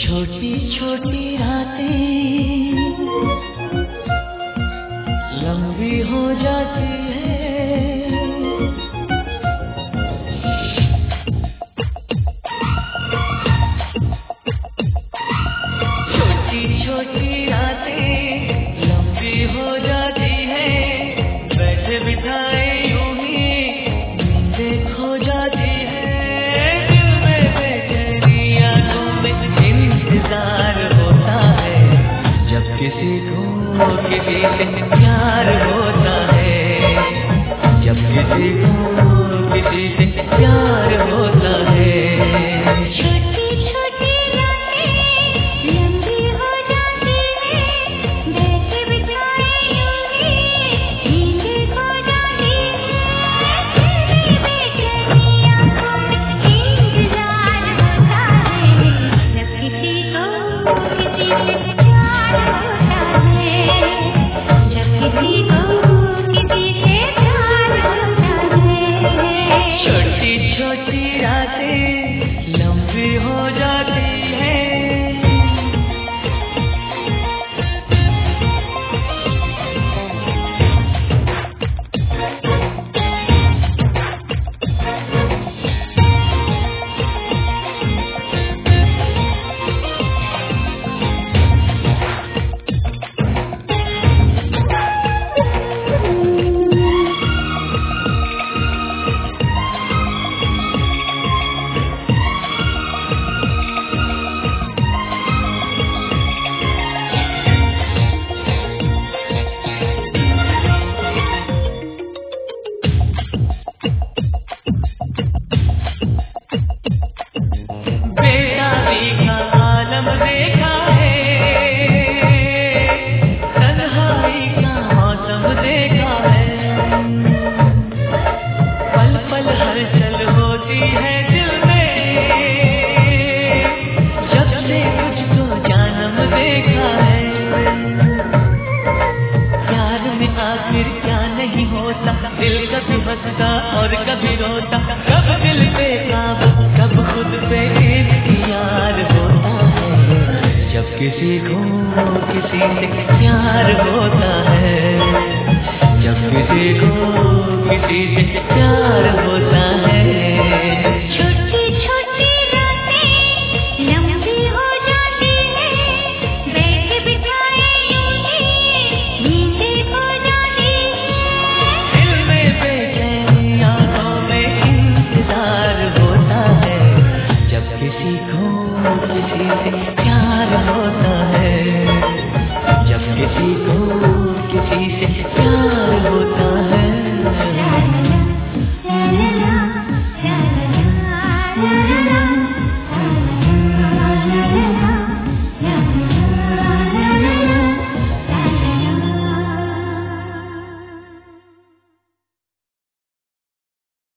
छोटी छोटी रातें लंबी हो जाती है, छोटी छोटी रातें लंबी हो जाती है, बैठे बिठाए यूं ही नींदें खो जाती है, दिल में बेचैनी आंखों में इंतजार होता है, जब किसी को किसी से प्यार होता है, जब किसी को किसी से प्यार होता है। छोटी छोटी रातें लंबी हो जाती है, बैठे बिठाए यूं ही नींदें खो जाती है, दिल में बेचैनी आंखों में इंतजार होता है, जब किसी को किसी से प्यार होता है, जब किसी को किसी से प्यार होता है। छोटी छोटी रातें लंबी हो जाती है। बेताबी का आलम देखा है, तन्हाई का मौसम देखा है, पल पल हलचल होती है दिल में, जब से तुझको जानम देखा है, प्यार में आखिर क्या नहीं होता, दिल कभी हंसता और कभी रोता, कब दिल पे काबू कब खुद पे इख्तियार होता है, जब किसी को किसी से प्यार होता है।